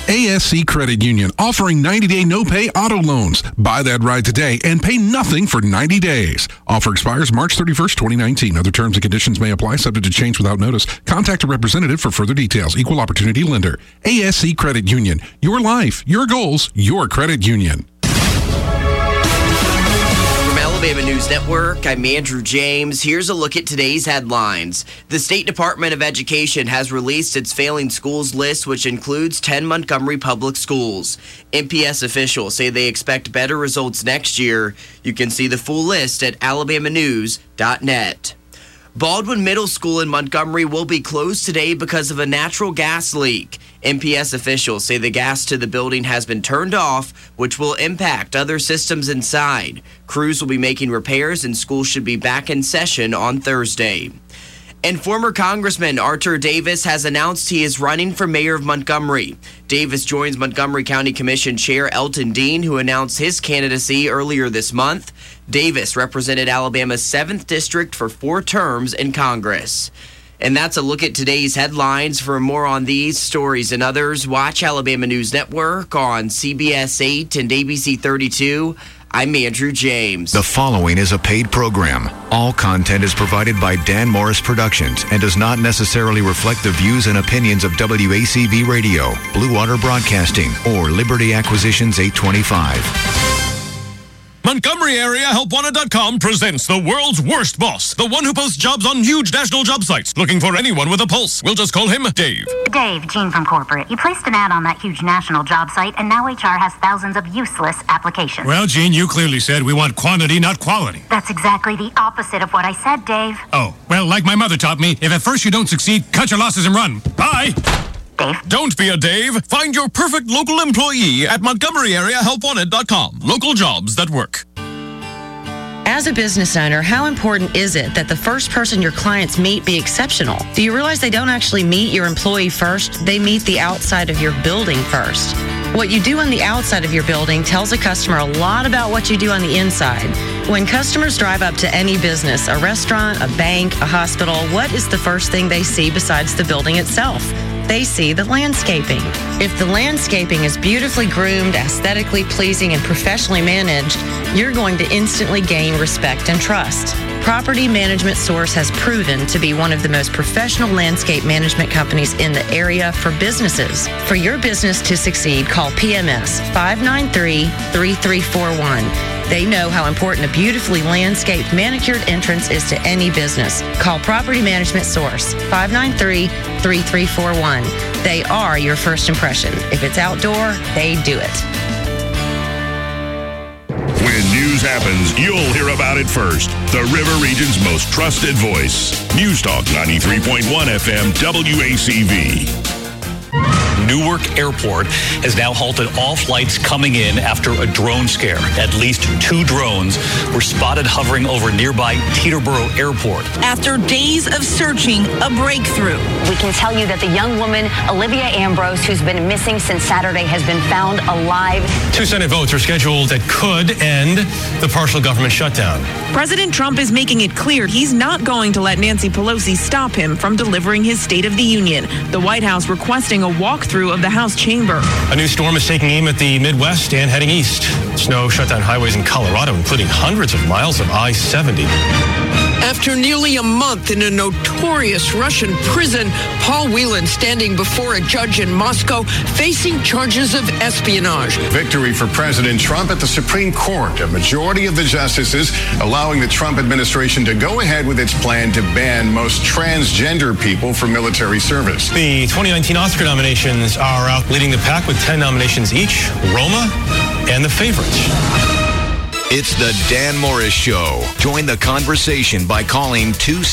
ASC Credit Union, offering 90-day no-pay auto loans. Buy that ride today and pay nothing for 90 days. Offer expires March 31st, 2019. Other terms and conditions may apply, subject to change without notice. Contact a representative for further details. Equal opportunity lender. ASC Credit Union. Your life, your goals, your credit union. Alabama News Network, I'm Andrew James. Here's a look at today's headlines. The State Department of Education has released its failing schools list, which includes 10 Montgomery public schools. MPS officials say they expect better results next year. You can see the full list at alabamanews.net. Baldwin Middle School in Montgomery will be closed today because of a natural gas leak. MPS officials say the gas to the building has been turned off, which will impact other systems inside. Crews will be making repairs and school should be back in session on Thursday. And former Congressman Artur Davis has announced he is running for mayor of Montgomery. Davis joins Montgomery County Commission Chair Elton Dean, who announced his candidacy earlier this month. Davis represented Alabama's 7th District for 4 terms in Congress. And that's a look at today's headlines. For more on these stories and others, watch Alabama News Network on CBS 8 and ABC 32. I'm Andrew James. The following is a paid program. All content is provided by Dan Morris Productions and does not necessarily reflect the views and opinions of WACV Radio, Blue Water Broadcasting, or Liberty Acquisitions 825. Montgomery Area HelpWanted.com presents the world's worst boss, the one who posts jobs on huge national job sites, looking for anyone with a pulse. We'll just call him Dave. Dave, Gene from corporate. You placed an ad on that huge national job site, and now HR has thousands of useless applications. Well, Gene, you clearly said we want quantity, not quality. That's exactly the opposite of what I said, Dave. Oh, well, like my mother taught me, if at first you don't succeed, cut your losses and run. Bye! Dave? Don't be a Dave. Find your perfect local employee at MontgomeryAreaHelpWanted.com. Local jobs that work. As a business owner, how important is it that the first person your clients meet be exceptional? Do you realize they don't actually meet your employee first? They meet the outside of your building first. What you do on the outside of your building tells a customer a lot about what you do on the inside. When customers drive up to any business, a restaurant, a bank, a hospital, what is the first thing they see besides the building itself? They see the landscaping. If the landscaping is beautifully groomed, aesthetically pleasing, and professionally managed, you're going to instantly gain respect and trust. Property Management Source has proven to be one of the most professional landscape management companies in the area for businesses. For your business to succeed, call PMS 593-3341. They know how important a beautifully landscaped, manicured entrance is to any business. Call Property Management Source, 593-3341. They are your first impression. If it's outdoor, they do it. When news happens, you'll hear about it first. The River Region's most trusted voice. News Talk 93.1 FM WACV. Newark Airport has now halted all flights coming in after a drone scare. At least 2 drones were spotted hovering over nearby Teterboro Airport. After days of searching, a breakthrough. We can tell you that the young woman, Olivia Ambrose, who's been missing since Saturday, has been found alive. 2 Senate votes are scheduled that could end the partial government shutdown. President Trump is making it clear he's not going to let Nancy Pelosi stop him from delivering his State of the Union. The White House requesting a walkthrough of the House chamber. A new storm is taking aim at the Midwest and heading east. Snow shut down highways in Colorado, including hundreds of miles of I-70. After nearly a month in a notorious Russian prison, Paul Whelan standing before a judge in Moscow facing charges of espionage. Victory for President Trump at the Supreme Court. A majority of the justices allowing the Trump administration to go ahead with its plan to ban most transgender people from military service. The 2019 Oscar nominations are out leading the pack with 10 nominations each. Roma and The Favorites. It's the Dan Morris Show. Join the conversation by calling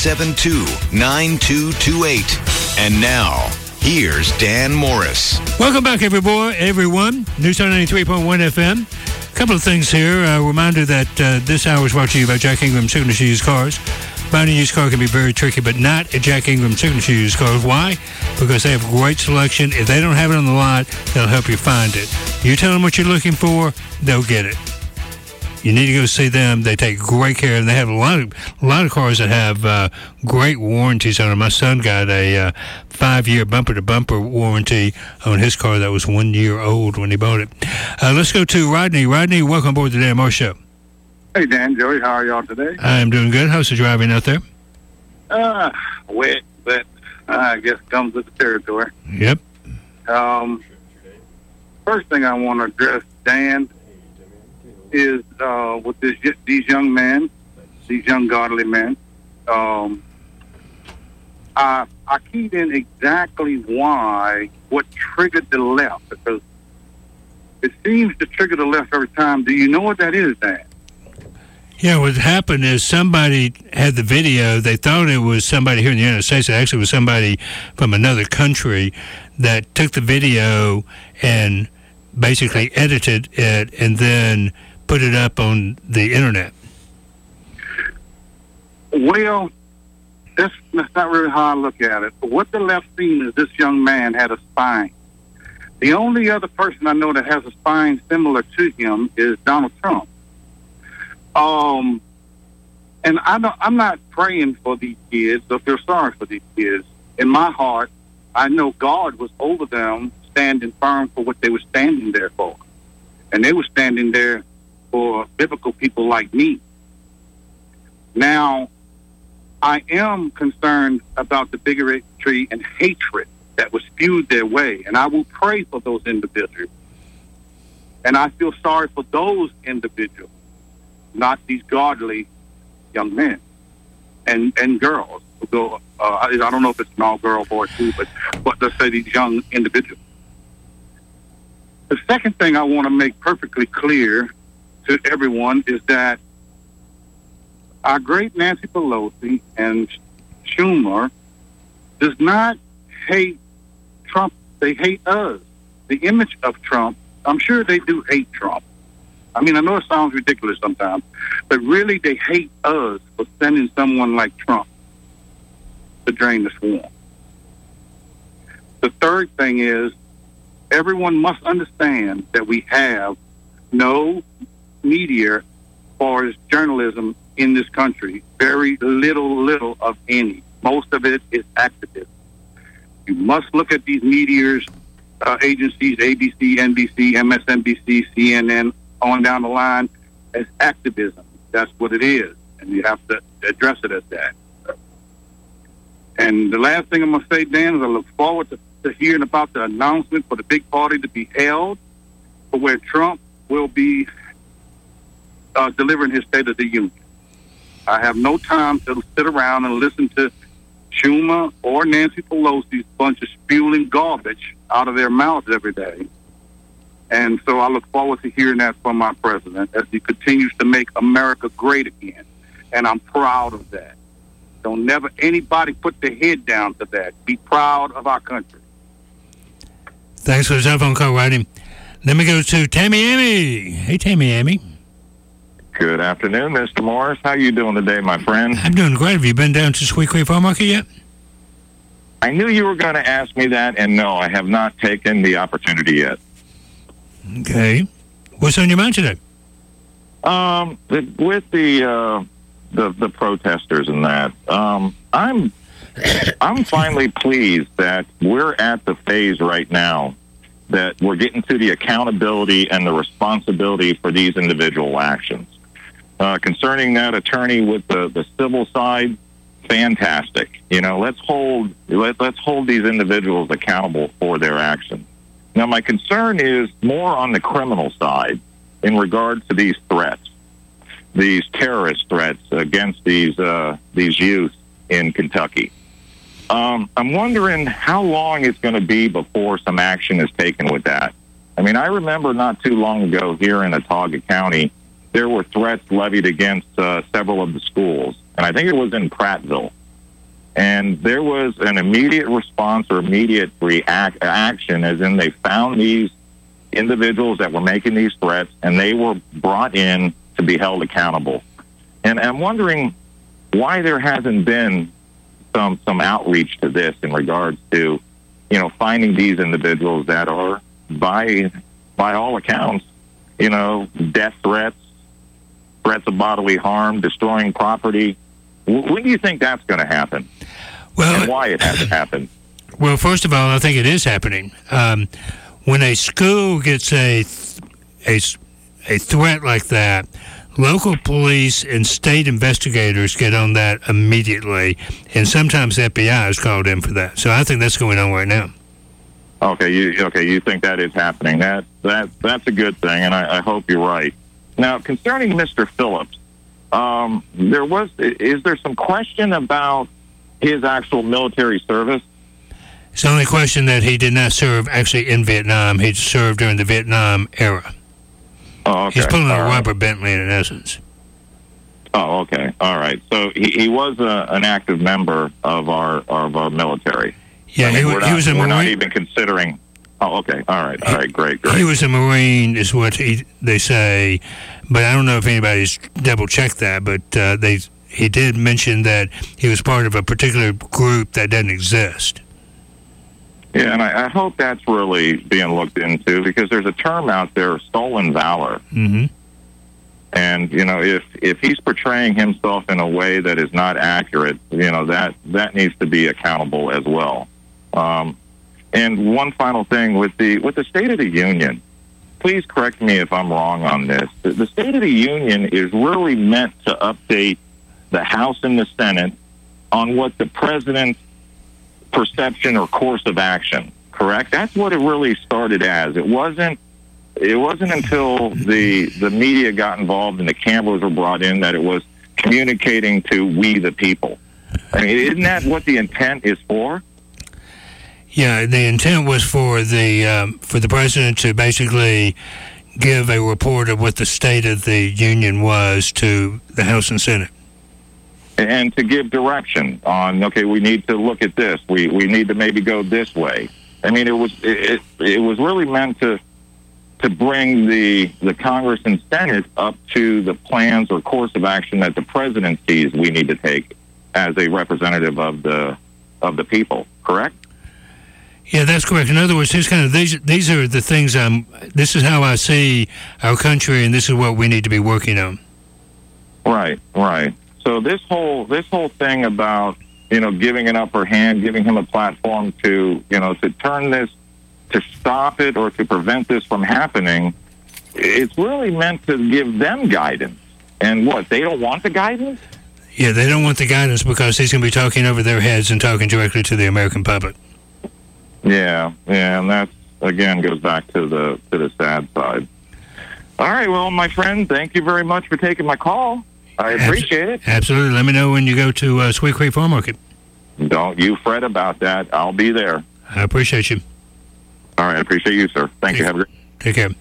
272-9228. And now, here's Dan Morris. Welcome back, everyone. News Talk 93.1 FM. A couple of things here. A reminder that this hour is brought to you by Jack Ingram Signature Used Cars. Buying a used car can be very tricky, but not at Jack Ingram Signature Used Cars. Why? Because they have a great selection. If they don't have it on the lot, they'll help you find it. You tell them what you're looking for, they'll get it. You need to go see them. They take great care, and they have a lot of cars that have great warranties on them. My son got a 5-year bumper-to-bumper warranty on his car that was 1 year old when he bought it. Let's go to Rodney. Rodney, welcome aboard the Dan Morris Show. Hey, Dan, Joey, how are y'all today? I'm doing good. How's the driving out there? Wet, but I guess comes with the territory. Yep. First thing I want to address, Dan, is with these young men, these young godly men. I keyed in exactly what triggered the left, because it seems to trigger the left every time. Do you know what that is, Dan? Yeah, what happened is somebody had the video. They thought it was somebody here in the United States. It actually was somebody from another country that took the video and basically edited it and then put it up on the internet. Well, that's not really how I look at it. But what the left seen is this young man had a spine. The only other person I know that has a spine similar to him is Donald Trump. And I'm not praying for these kids or feel sorry for these kids. In my heart, I know God was over them, standing firm for what they were standing there for. And they were standing there for biblical people like me. Now, I am concerned about the bigotry and hatred that was spewed their way, and I will pray for those individuals. And I feel sorry for those individuals, not these godly young men and girls who go. I don't know if it's an all-girl boy too, but let's say these young individuals. The second thing I want to make perfectly clear to everyone is that our great Nancy Pelosi and Schumer does not hate Trump. They hate us. The image of Trump, I'm sure they do hate Trump. I mean, I know it sounds ridiculous sometimes, but really they hate us for sending someone like Trump to drain the swamp. The third thing is everyone must understand that we have no media as far as journalism in this country. Very little of any. Most of it is activism. You must look at these media agencies, ABC, NBC, MSNBC, CNN, on down the line, as activism. That's what it is, and you have to address it as that. And the last thing I'm going to say, Dan, is I look forward to hearing about the announcement for the big party to be held, for where Trump will be delivering his State of the Union. I have no time to sit around and listen to Schumer or Nancy Pelosi's bunch of spewing garbage out of their mouths every day. And so I look forward to hearing that from our president as he continues to make America great again. And I'm proud of that. Don't never anybody put their head down to that. Be proud of our country. Thanks for the telephone call, Rodney. Let me go to Tamiami. Hey, Tamiami. Good afternoon, Mr. Morris. How you doing today, my friend? I'm doing great. Have you been down to Sweet Creek Farm Market yet? I knew you were going to ask me that, and no, I have not taken the opportunity yet. Okay. What's on your mind today? With the protesters and that, I'm finally pleased that we're at the phase right now that we're getting to the accountability and the responsibility for these individual actions. Concerning that attorney with the civil side, fantastic. You know, let's hold these individuals accountable for their actions. Now, my concern is more on the criminal side in regard to these threats, these terrorist threats against these youth in Kentucky. I'm wondering how long it's going to be before some action is taken with that. I mean, I remember not too long ago here in Autauga County, there were threats levied against several of the schools, and I think it was in Prattville. And there was an immediate response or immediate action, as in they found these individuals that were making these threats, and they were brought in to be held accountable. And I'm wondering why there hasn't been some outreach to this in regards to, you know, finding these individuals that are, by all accounts, you know, death threats of bodily harm, destroying property. When do you think that's going to happen? Well, and why it hasn't happened? Well, first of all, I think it is happening. When a school gets a threat like that, local police and state investigators get on that immediately, and sometimes the FBI is called in for that. So I think that's going on right now. Okay, you think that is happening. That's a good thing, and I hope you're right. Now, concerning Mr. Phillips, is there some question about his actual military service? It's the only question that he did not serve actually in Vietnam. He served during the Vietnam era. Oh, okay. He's pulling a Robert Bentley in essence. Oh, okay. All right. So he was an active member of our military. Yeah, he was a Marine. We're not even considering. Oh, okay. All right. Great. He was a Marine, is what they say, but I don't know if anybody's double checked that. But he did mention that he was part of a particular group that doesn't exist. Yeah, and I hope that's really being looked into, because there's a term out there, stolen valor. Mm-hmm. And, if he's portraying himself in a way that is not accurate, that needs to be accountable as well. And one final thing, with the State of the Union, please correct me if I'm wrong on this. The State of the Union is really meant to update the House and the Senate on what the president's perception or course of action, correct? That's what it really started as. It wasn't until the media got involved and the cameras were brought in that it was communicating to we the people. I mean, isn't that what the intent is for? Yeah, the intent was for the president to basically give a report of what the State of the Union was to the House and Senate. And to give direction on, okay, we need to look at this. We need to maybe go this way. I mean, it was really meant to bring the Congress and Senate up to the plans or course of action that the president sees we need to take as a representative of the people. Correct? Yeah, that's correct. In other words, these are the things this is how I see our country, and this is what we need to be working on. Right. So this whole thing about, giving an upper hand, giving him a platform to turn this, to stop it or to prevent this from happening, it's really meant to give them guidance. And what, they don't want the guidance? Yeah, they don't want the guidance because he's going to be talking over their heads and talking directly to the American public. Yeah, and that, again, goes back to the sad side. All right, well, my friend, thank you very much for taking my call. I appreciate it. Absolutely. Let me know when you go to Sweet Creek Farm Market. Don't you fret about that. I'll be there. I appreciate you. All right. I appreciate you, sir. Thank you. Have a great Take care.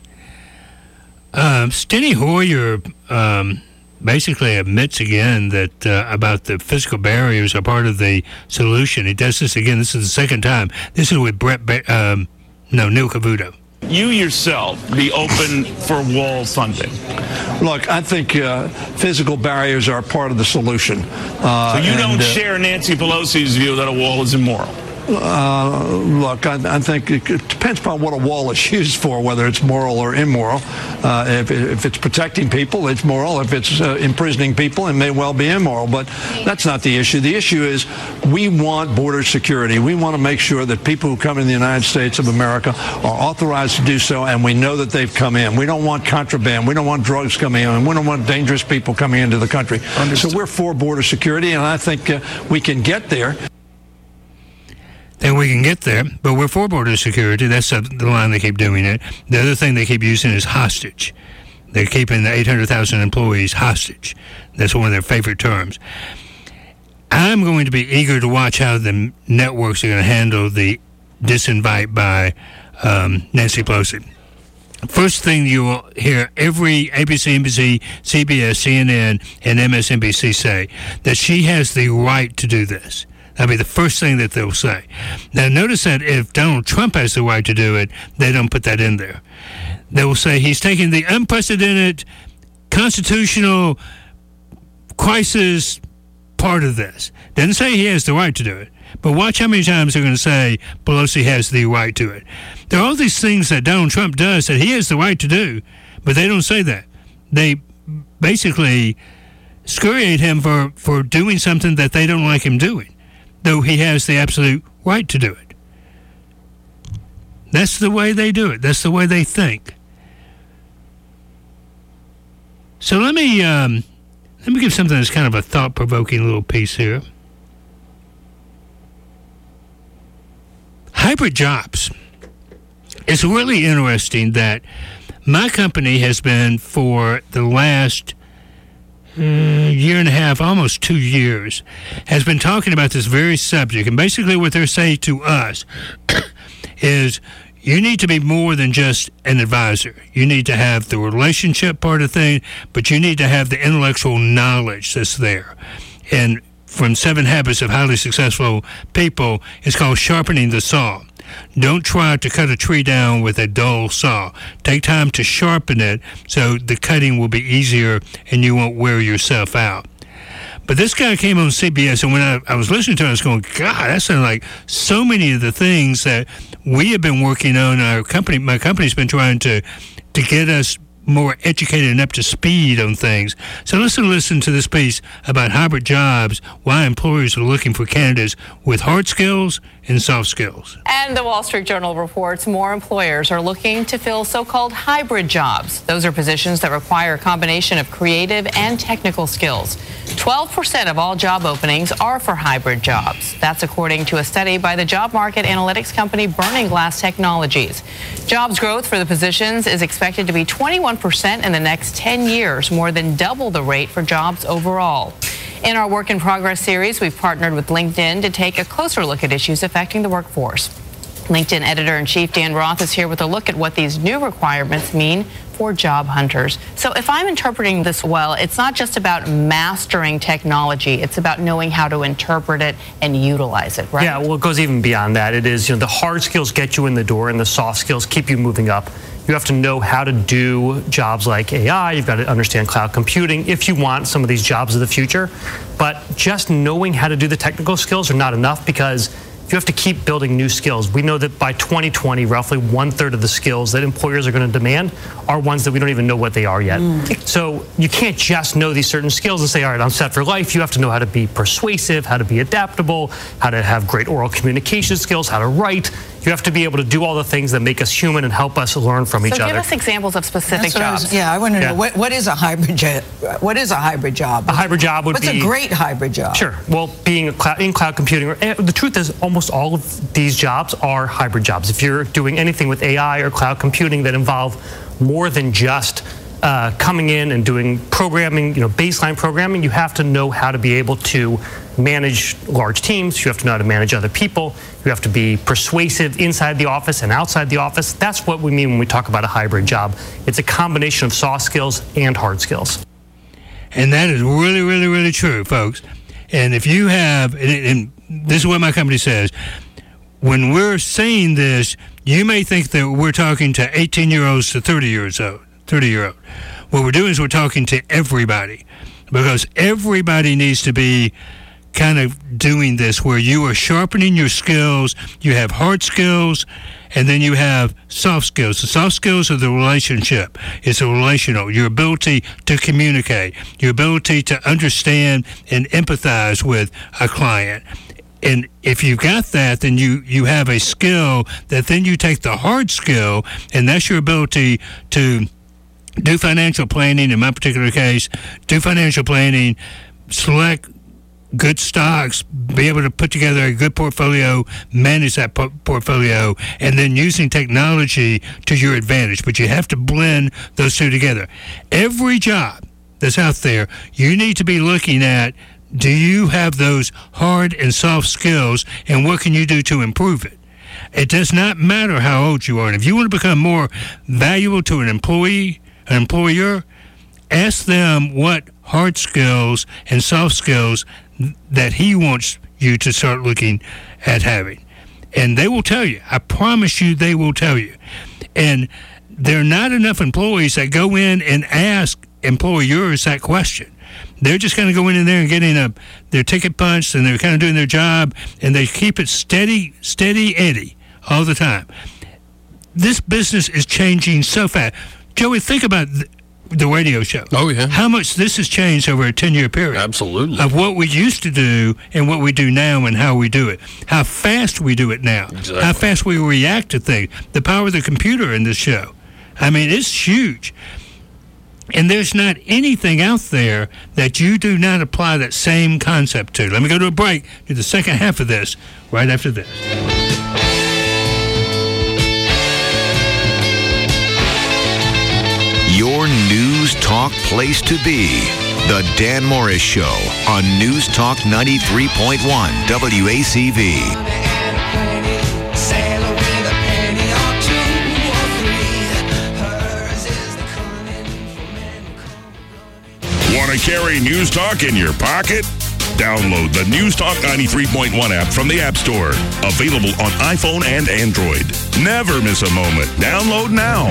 Steny Hoyer basically admits again that about the physical barriers are part of the solution. He does this again. This is the second time. This is with Neil Cavuto. You yourself be open for wall funding? Look, I think physical barriers are part of the solution. So you don't share Nancy Pelosi's view that a wall is immoral? Look, I think it depends upon what a wall is used for, whether it's moral or immoral. If it's protecting people, it's moral. If it's imprisoning people, it may well be immoral. But that's not the issue. The issue is we want border security. We want to make sure that people who come in the United States of America are authorized to do so, and we know that they've come in. We don't want contraband. We don't want drugs coming in. And we don't want dangerous people coming into the country. Understood. So we're for border security, and I think we can get there. And we can get there, but we're for border security. That's the line they keep doing it. The other thing they keep using is hostage. They're keeping the 800,000 employees hostage. That's one of their favorite terms. I'm going to be eager to watch how the networks are going to handle the disinvite by Nancy Pelosi. First thing you will hear every ABC, NBC, CBS, CNN, and MSNBC say that she has the right to do this. That'll be the first thing that they'll say. Now, notice that if Donald Trump has the right to do it, they don't put that in there. They will say he's taking the unprecedented constitutional crisis part of this. Doesn't say he has the right to do it. But watch how many times they're going to say Pelosi has the right to it. There are all these things that Donald Trump does that he has the right to do, but they don't say that. They basically excoriate him for doing something that they don't like him doing, though he has the absolute right to do it. That's the way they do it. That's the way they think. So let me give something that's kind of a thought-provoking little piece here. Hybrid jobs. It's really interesting that my company has been for the last year and a half, almost 2 years, has been talking about this very subject. And basically what they're saying to us is you need to be more than just an advisor. You need to have the relationship part of the thing, but you need to have the intellectual knowledge that's there. And from 7 Habits of Highly Successful People, it's called sharpening the saw. Don't try to cut a tree down with a dull saw. Take time to sharpen it so the cutting will be easier and you won't wear yourself out. But this guy came on CBS, and when I was listening to it, I was going, God, that sounded like so many of the things that we have been working on. Our company, my company's been trying to get us more educated and up to speed on things. So let's listen to this piece about hybrid jobs, why employers are looking for candidates with hard skills and soft skills. And the Wall Street Journal reports more employers are looking to fill so-called hybrid jobs. Those are positions that require a combination of creative and technical skills. 12% of all job openings are for hybrid jobs. That's according to a study by the job market analytics company Burning Glass Technologies. Jobs growth for the positions is expected to be 21% in the next 10 years, more than double the rate for jobs overall. In our Work in Progress series, we've partnered with LinkedIn to take a closer look at issues affecting the workforce. LinkedIn editor-in-chief Dan Roth is here with a look at what these new requirements mean for job hunters. So if I'm interpreting this well, it's not just about mastering technology, it's about knowing how to interpret it and utilize it, right? Yeah, well, it goes even beyond that. It is, the hard skills get you in the door and the soft skills keep you moving up. You have to know how to do jobs like AI. You've got to understand cloud computing if you want some of these jobs of the future. But just knowing how to do the technical skills are not enough, because you have to keep building new skills. We know that by 2020, roughly 1/3 of the skills that employers are going to demand are ones that we don't even know what they are yet. So you can't just know these certain skills and say, all right, I'm set for life. You have to know how to be persuasive, how to be adaptable, how to have great oral communication skills, how to write. You have to be able to do all the things that make us human and help us learn from each other. So give us examples of specific jobs. I want to know, what is a hybrid job? What is a hybrid job? A hybrid job would be... What's a great hybrid job? Sure. Well, being in cloud computing, the truth is almost all of these jobs are hybrid jobs. If you're doing anything with AI or cloud computing that involve more than just coming in and doing programming, baseline programming, you have to know how to be able to manage large teams. You have to know how to manage other people. You have to be persuasive inside the office and outside the office. That's what we mean when we talk about a hybrid job. It's a combination of soft skills and hard skills. And that is really, really, really true, folks. And if you have, and this is what my company says, when we're saying this, you may think that we're talking to 18-year-olds to 30-year-old. What we're doing is we're talking to everybody, because everybody needs to be kind of doing this, where you are sharpening your skills. You have hard skills, and then you have soft skills. The soft skills are the relationship. It's a relational, your ability to communicate, your ability to understand and empathize with a client. And if you've got that, then you have a skill that then you take the hard skill, and that's your ability to do financial planning. In my particular case, do financial planning, select good stocks, be able to put together a good portfolio, manage that portfolio, and then using technology to your advantage. But you have to blend those two together. Every job that's out there, you need to be looking at, do you have those hard and soft skills, and what can you do to improve it? It does not matter how old you are. And if you want to become more valuable to an employer, ask them what hard skills and soft skills that he wants you to start looking at having. And they will tell you. I promise you they will tell you. And there are not enough employees that go in and ask employers that question. They're just kind of going in there and getting their ticket punched, and they're kind of doing their job, and they keep it steady Eddie all the time. This business is changing so fast. Joey, think about the radio show. Oh, yeah. How much this has changed over a 10-year period. Absolutely. Of what we used to do and what we do now and how we do it. How fast we do it now. Exactly. How fast we react to things. The power of the computer in this show. I mean, it's huge. And there's not anything out there that you do not apply that same concept to. Let me go to a break, do the second half of this right after this. Your News Talk place to be. The Dan Morris Show on News Talk 93.1 WACV. Want to carry News Talk in your pocket? Download the News Talk 93.1 app from the App Store. Available on iPhone and Android. Never miss a moment. Download now.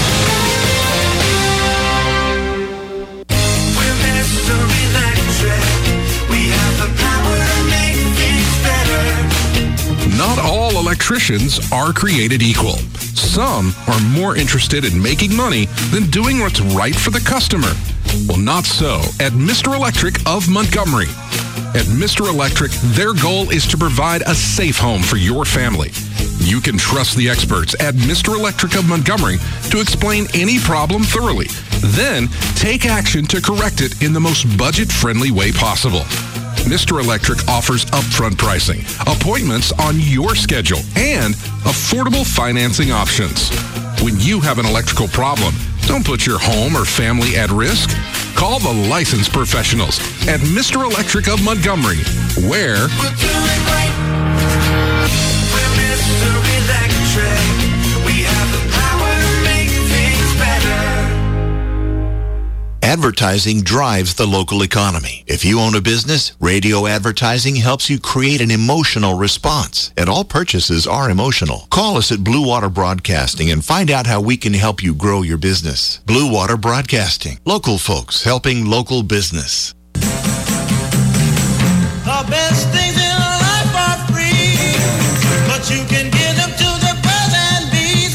Not all electricians are created equal. Some are more interested in making money than doing what's right for the customer. Well, not so at Mr. Electric of Montgomery. At Mr. Electric, their goal is to provide a safe home for your family. You can trust the experts at Mr. Electric of Montgomery to explain any problem thoroughly. Then take action to correct it in the most budget-friendly way possible. Mr. Electric offers upfront pricing, appointments on your schedule, and affordable financing options. When you have an electrical problem, don't put your home or family at risk. Call the licensed professionals at Mr. Electric of Montgomery, where We're doing great. We're Mr. Electric. We have the power to make things better. Advertising drives the local economy. If you own a business, radio advertising helps you create an emotional response. And all purchases are emotional. Call us at Blue Water Broadcasting and find out how we can help you grow your business. Blue Water Broadcasting. Local folks helping local business. The best things in life are free, but you can give them to the birds and bees.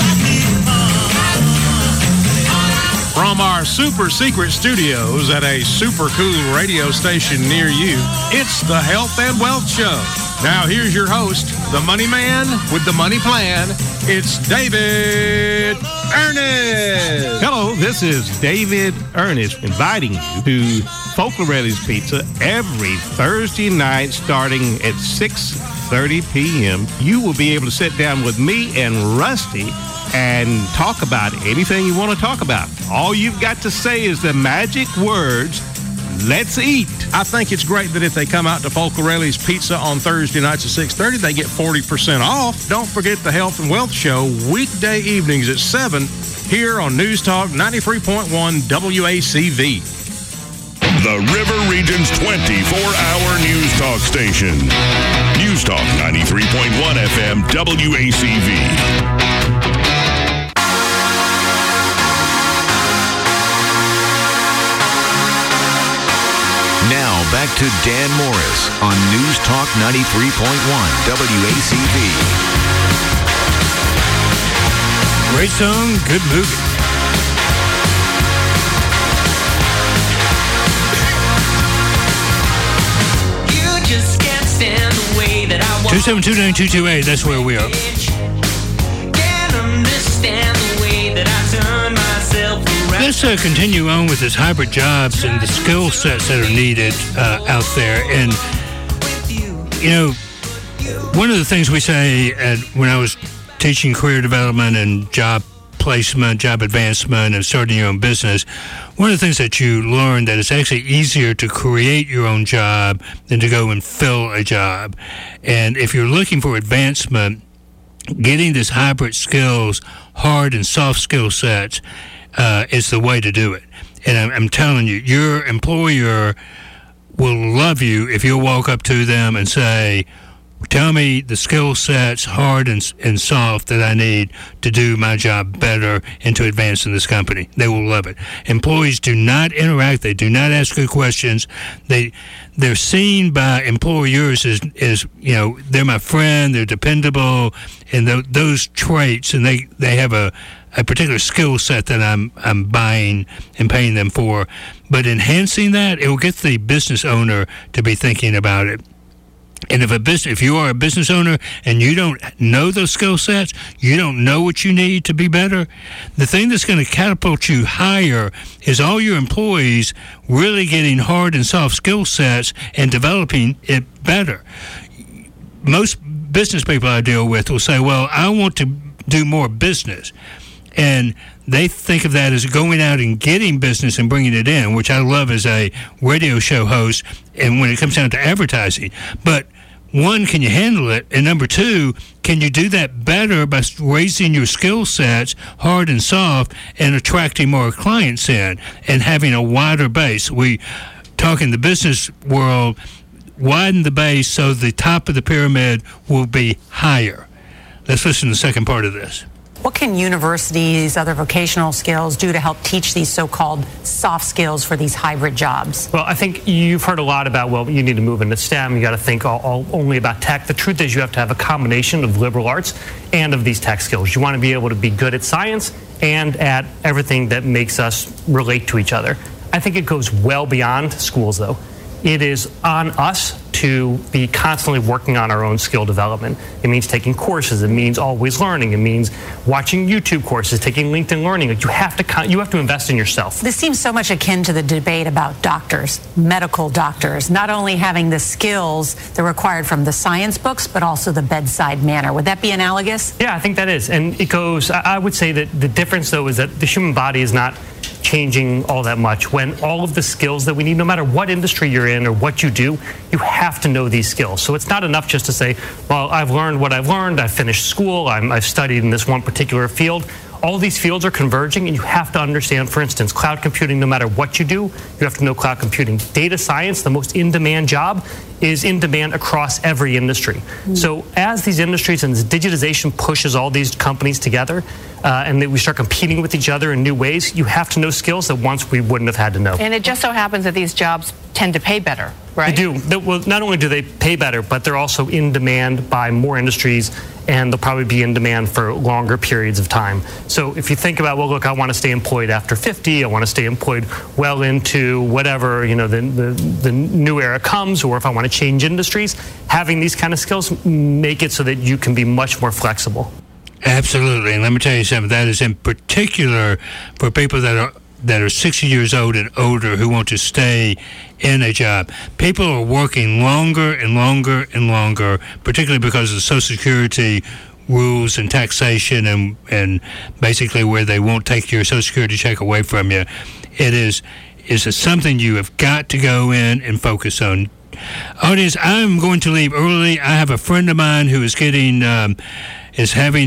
From our super secret studios at a super cool radio station near you, it's the Health and Wealth Show. Now here's your host, the money man with the money plan. It's David Ernest. Hello, this is David Ernest inviting you to Folklorelli's Pizza every Thursday night starting at 6:30 p.m. You will be able to sit down with me and Rusty and talk about anything you want to talk about. All you've got to say is the magic words, let's eat. I think it's great that if they come out to Folklorelli's Pizza on Thursday nights at 6:30, they get 40% off. Don't forget the Health and Wealth Show weekday evenings at 7 here on News Talk 93.1 WACV. The River Region's 24-hour News Talk station. News Talk 93.1 FM WACV. Now back to Dan Morris on News Talk 93.1 WACV. Great song, good movie. You just can't stand the way that I want. 272-9228, that's where we are. Can't understand the way that I turn myself around. Let's continue on with this hybrid jobs and the skill sets that are needed out there. And, you know, one of the things we say when I was teaching career development and job placement, job advancement, and starting your own business, one of the things that you learn that it's actually easier to create your own job than to go and fill a job. And if you're looking for advancement, getting this hybrid skills, hard and soft skill sets, is the way to do it. And I'm telling you, your employer will love you if you'll walk up to them and say, tell me the skill sets, hard and soft, that I need to do my job better and to advance in this company. They will love it. Employees do not interact. They do not ask good questions. They're seen by employers as you know, they're my friend, they're dependable, and those traits, and they have a a particular skill set that I'm buying and paying them for, but enhancing that, it will get the business owner to be thinking about it. And if you are a business owner and you don't know those skill sets, you don't know what you need to be better, the thing that's going to catapult you higher is all your employees really getting hard and soft skill sets and developing it better. Most business people I deal with will say, well, I want to do more business. And they think of that as going out and getting business and bringing it in, which I love as a radio show host, and when it comes down to advertising. But one, can you handle it? And number two, can you do that better by raising your skill sets, hard and soft, and attracting more clients in and having a wider base? We talk in the business world, widen the base so the top of the pyramid will be higher. Let's listen to the second part of this. What can universities, other vocational skills do to help teach these so-called soft skills for these hybrid jobs? Well, I think you've heard a lot about, well, you need to move into STEM. You got to think only about tech. The truth is you have to have a combination of liberal arts and of these tech skills. You want to be able to be good at science and at everything that makes us relate to each other. I think it goes well beyond schools, though. It is on us to be constantly working on our own skill development. It means taking courses. It means always learning. It means watching YouTube courses, taking LinkedIn Learning. You have to invest in yourself. This seems so much akin to the debate about doctors, medical doctors, not only having the skills that are required from the science books, but also the bedside manner. Would that be analogous? Yeah, I think that is. And it goes, I would say that the difference, though, is that the human body is not changing all that much when all of the skills that we need, no matter what industry you're in or what you do, you have to know these skills. So it's not enough just to say, well, I've learned what I've learned, I've finished school, I've studied in this one particular field. All these fields are converging, and you have to understand, for instance, cloud computing. No matter what you do, you have to know cloud computing. Data science, the most in-demand job, is in demand across every industry. So as these industries and this digitization pushes all these companies together, and that we start competing with each other in new ways, you have to know skills that once we wouldn't have had to know. And it just so happens that these jobs tend to pay better, right? They do. Well, not only do they pay better, but they're also in demand by more industries, and they'll probably be in demand for longer periods of time. So if you think about, well, look, I want to stay employed after 50, I want to stay employed well into whatever, the new era comes, or if I want to change industries, having these kind of skills make it so that you can be much more flexible. Absolutely. And let me tell you something, that is in particular for people that are 60 years old and older who want to stay in a job. People are working longer and longer and longer, particularly because of Social Security rules and taxation and basically where they won't take your Social Security check away from you. It's something you have got to go in and focus on. Audience, I'm going to leave early. I have a friend of mine who is having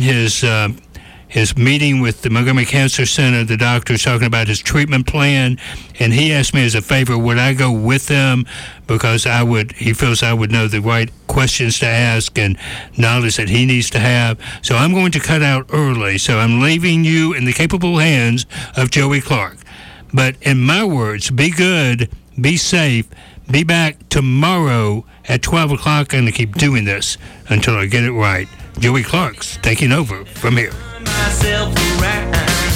his meeting with the Montgomery Cancer Center. The doctor's talking about his treatment plan, and he asked me as a favor, would I go with them, because he feels I would know the right questions to ask and knowledge that he needs to have. So I'm going to cut out early. So I'm leaving you in the capable hands of Joey Clark. But in my words, be good, be safe, be back tomorrow at 12 o'clock. I'm going to keep doing this until I get it right. Joey Clark's taking over from here. Myself around.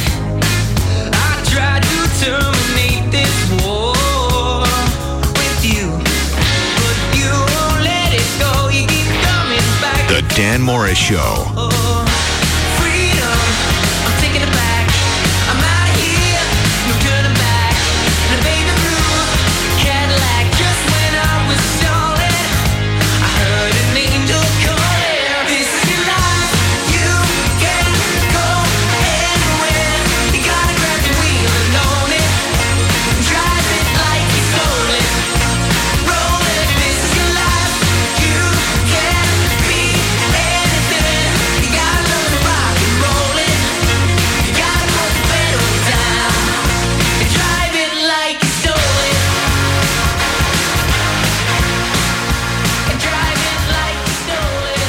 I tried to terminate this war with you, but you won't let it go. You keep coming back. The Dan Morris Show. Freedom, I'm taking it back. I'm out of here, no turning back. And a baby blue Cadillac, just when I was stalling, I heard an angel calling. This is your life, you can go anywhere. You gotta grab the wheel and own it. Drive it like you stole it. Roll it, this is your life. You can be anything. You gotta learn to rock and roll it. You gotta put the pedal down and drive it like you stole it. And drive it like you stole it.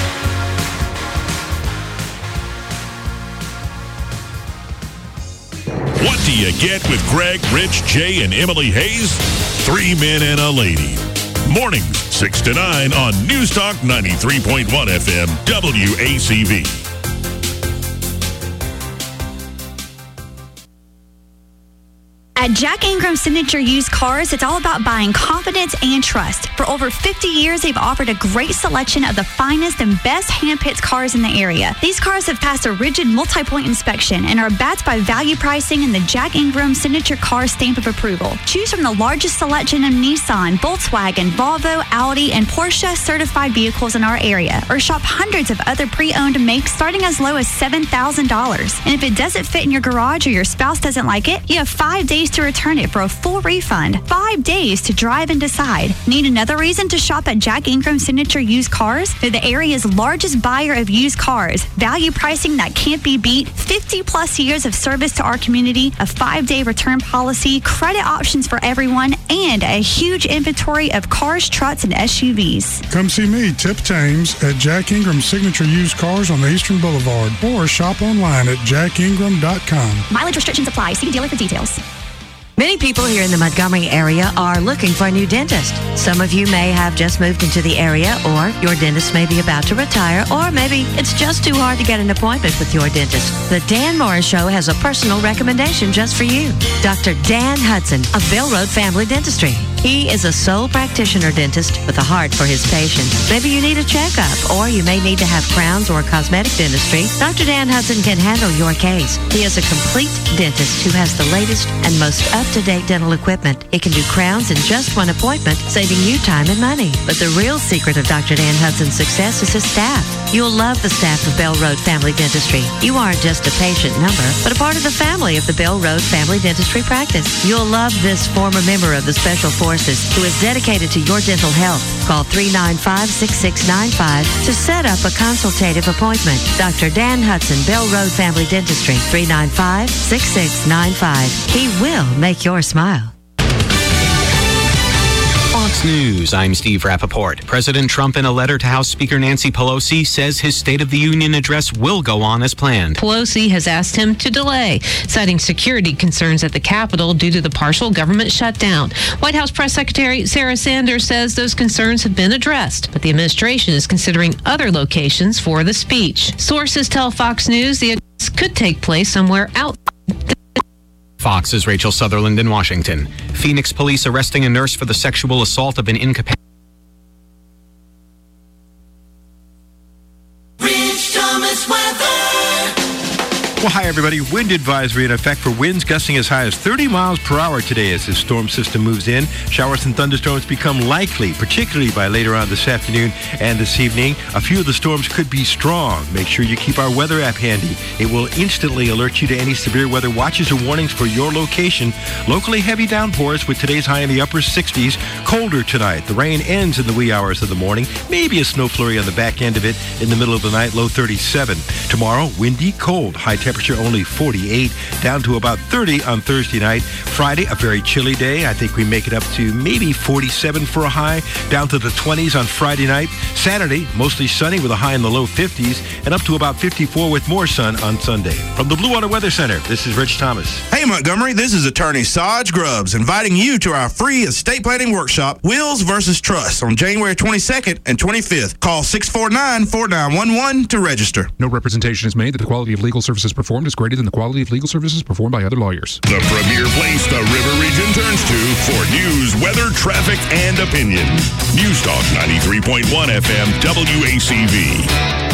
What do you get with Greg, Rich, Jay, and Emily Hayes? 3 men and a lady. Mornings, 6 to 9 on News Talk 93.1 FM, WACV. At Jack Ingram Signature Used Cars, it's all about buying confidence and trust. For over 50 years, they've offered a great selection of the finest and best hand-picked cars in the area. These cars have passed a rigid multi-point inspection and are backed by value pricing and the Jack Ingram Signature Car stamp of approval. Choose from the largest selection of Nissan, Volkswagen, Volvo, Audi, and Porsche certified vehicles in our area, or shop hundreds of other pre-owned makes starting as low as $7,000. And if it doesn't fit in your garage or your spouse doesn't like it, you have 5 days to return it for a full refund. 5 days to drive and decide. Need another reason to shop at Jack Ingram Signature Used Cars? They're the area's largest buyer of used cars. Value pricing that can't be beat. 50 plus years of service to our community. A 5-day return policy. Credit options for everyone. And a huge inventory of cars, trucks, and SUVs. Come see me, Tip Thames, at Jack Ingram Signature Used Cars on the Eastern Boulevard, or shop online at jackingram.com. Mileage restrictions apply. See dealer for details. Many people here in the Montgomery area are looking for a new dentist. Some of you may have just moved into the area, or your dentist may be about to retire, or maybe it's just too hard to get an appointment with your dentist. The Dan Morris Show has a personal recommendation just for you. Dr. Dan Hudson of Bell Road Family Dentistry. He is a sole practitioner dentist with a heart for his patients. Maybe you need a checkup, or you may need to have crowns or cosmetic dentistry. Dr. Dan Hudson can handle your case. He is a complete dentist who has the latest and most up-to-date dental equipment. He can do crowns in just one appointment, saving you time and money. But the real secret of Dr. Dan Hudson's success is his staff. You'll love the staff of Bell Road Family Dentistry. You aren't just a patient number, but a part of the family of the Bell Road Family Dentistry practice. You'll love this former member of the Special Forces who is dedicated to your dental health. Call 395-6695 to set up a consultative appointment. Dr. Dan Hudson, Bell Road Family Dentistry, 395-6695. He will make your smile. Fox News, I'm Steve Rappaport. President Trump, in a letter to House Speaker Nancy Pelosi, says his State of the Union address will go on as planned. Pelosi has asked him to delay, citing security concerns at the Capitol due to the partial government shutdown. White House Press Secretary Sarah Sanders says those concerns have been addressed, but the administration is considering other locations for the speech. Sources tell Fox News the address could take place somewhere out. Fox's Rachel Sutherland in Washington. Phoenix police arresting a nurse for the sexual assault of an incapacitated. Rich Thomas weather. Well, hi, everybody. Wind advisory in effect for winds gusting as high as 30 miles per hour today as this storm system moves in. Showers and thunderstorms become likely, particularly by later on this afternoon and this evening. A few of the storms could be strong. Make sure you keep our weather app handy. It will instantly alert you to any severe weather watches or warnings for your location. Locally heavy downpours with today's high in the upper 60s. Colder tonight. The rain ends in the wee hours of the morning. Maybe a snow flurry on the back end of it in the middle of the night, low 37. Tomorrow, windy, cold, high temperature only 48, down to about 30 on Thursday night. Friday, a very chilly day. I think we make it up to maybe 47 for a high, down to the 20s on Friday night. Saturday, mostly sunny with a high in the low 50s, and up to about 54 with more sun on Sunday. From the Blue Water Weather Center, this is Rich Thomas. Hey, Montgomery, this is attorney Saj Grubbs inviting you to our free estate planning workshop, Wills versus Trust, on January 22nd and 25th. Call 649-4911 to register. No representation is made that the quality of legal services performed is greater than the quality of legal services performed by other lawyers. The premier place the River Region turns to for news, weather, traffic, and opinion. News Talk 93.1 FM WACV.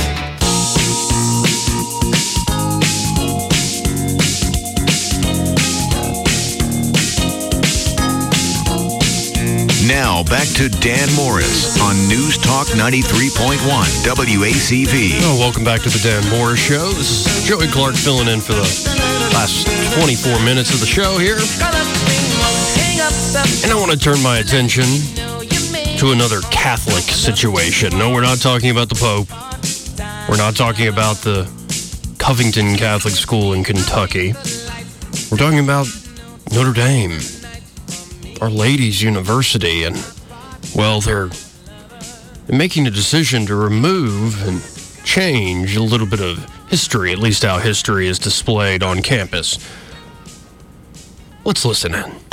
Now, back to Dan Morris on News Talk 93.1 WACV. Oh, welcome back to the Dan Morris Show. This is Joey Clark filling in for the last 24 minutes of the show here. And I want to turn my attention to another Catholic situation. No, we're not talking about the Pope. We're not talking about the Covington Catholic School in Kentucky. We're talking about Notre Dame, Our Lady's University, and, well, they're making a decision to remove and change a little bit of history, at least how history is displayed on campus. Let's listen in.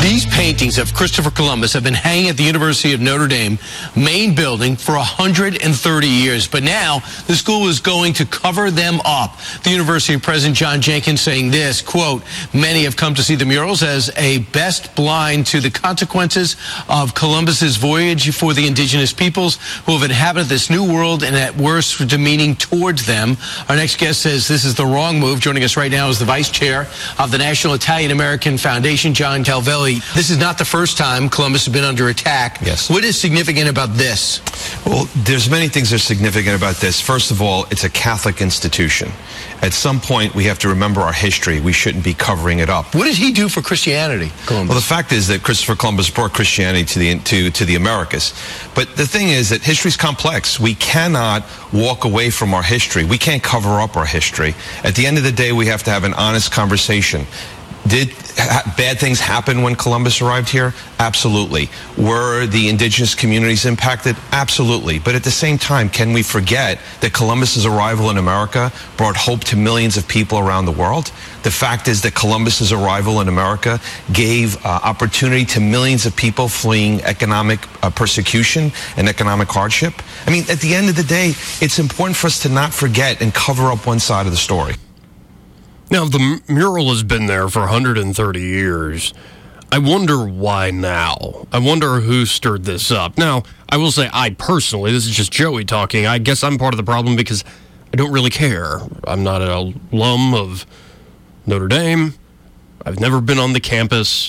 These paintings of Christopher Columbus have been hanging at the University of Notre Dame main building for 130 years. But now the school is going to cover them up. The University President John Jenkins saying this, quote, many have come to see the murals as a best blind to the consequences of Columbus's voyage for the indigenous peoples who have inhabited this new world and at worst demeaning towards them. Our next guest says this is the wrong move. Joining us right now is the vice chair of the National Italian American Foundation, John Calvelli. This is not the first time Columbus has been under attack. Yes. What is significant about this? Well, there's many things that are significant about this. First of all, it's a Catholic institution. At some point, we have to remember our history. We shouldn't be covering it up. What did he do for Christianity, Columbus? Well, the fact is that Christopher Columbus brought Christianity to the Americas. But the thing is that history's complex. We cannot walk away from our history. We can't cover up our history. At the end of the day, we have to have an honest conversation. Did bad things happen when Columbus arrived here? Absolutely. Were the indigenous communities impacted? Absolutely. But at the same time, can we forget that Columbus's arrival in America brought hope to millions of people around the world? The fact is that Columbus's arrival in America gave opportunity to millions of people fleeing economic persecution and economic hardship. I mean, at the end of the day, it's important for us to not forget and cover up one side of the story. Now, the mural has been there for 130 years. I wonder why now. I wonder who stirred this up. Now, I will say I personally, this is just Joey talking, I guess I'm part of the problem because I don't really care. I'm not an alum of Notre Dame. I've never been on the campus.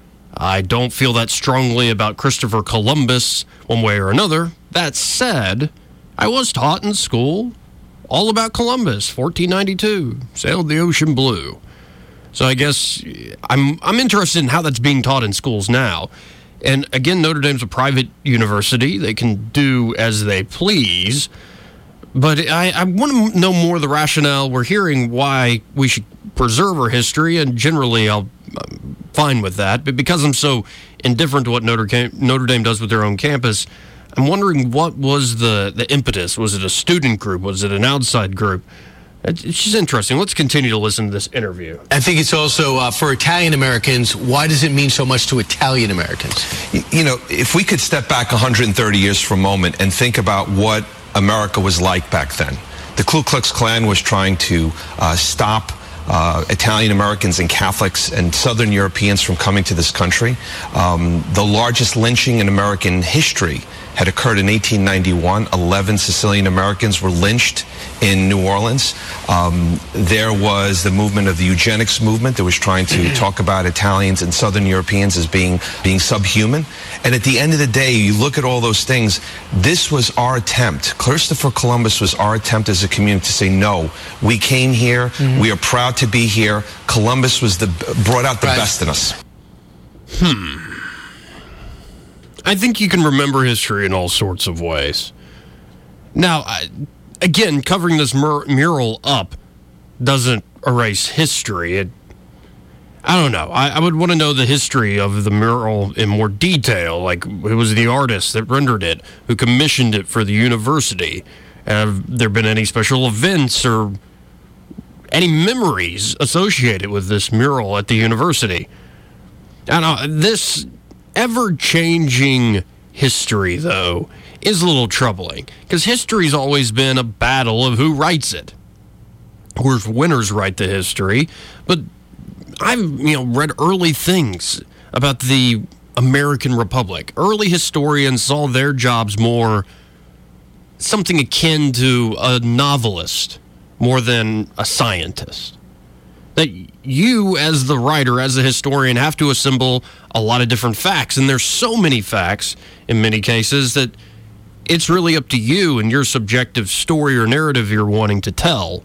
I don't feel that strongly about Christopher Columbus one way or another. That said, I was taught in school all about Columbus, 1492, sailed the ocean blue. So I guess I'm interested in how that's being taught in schools now. And again, Notre Dame's a private university. They can do as they please. But I want to know more of the rationale. We're hearing why we should preserve our history, and generally I'm fine with that. But because I'm so indifferent to what Notre Dame does with their own campus, I'm wondering what was the impetus. Was it a student group? Was it an outside group? It's just interesting. Let's continue to listen to this interview. I think it's also, for Italian Americans, why does it mean so much to Italian Americans? You know, if we could step back 130 years for a moment and think about what America was like back then. The Ku Klux Klan was trying to stop Italian Americans and Catholics and Southern Europeans from coming to this country. The largest lynching in American history had occurred in 1891. 11 Sicilian Americans were lynched in New Orleans. There was the movement of the eugenics movement that was trying to talk about Italians and Southern Europeans as being subhuman. And at the end of the day, you look at all those things, this was our attempt. Christopher Columbus was our attempt as a community to say, no, we came here, we are proud to be here. Columbus was brought out the best in us. I think you can remember history in all sorts of ways. Now, again, covering this mural up doesn't erase history. I don't know. I would want to know the history of the mural in more detail. Like, who was the artist that rendered it? Who commissioned it for the university? Have there been any special events or any memories associated with this mural at the university? I don't know. This ever-changing history, though, is a little troubling, because history's always been a battle of who writes it. Of course, winners write the history, but I've read early things about the American Republic. Early historians saw their jobs more something akin to a novelist more than a scientist. That you, as the writer, as the historian, have to assemble a lot of different facts. And there's so many facts, in many cases, that it's really up to you and your subjective story or narrative you're wanting to tell.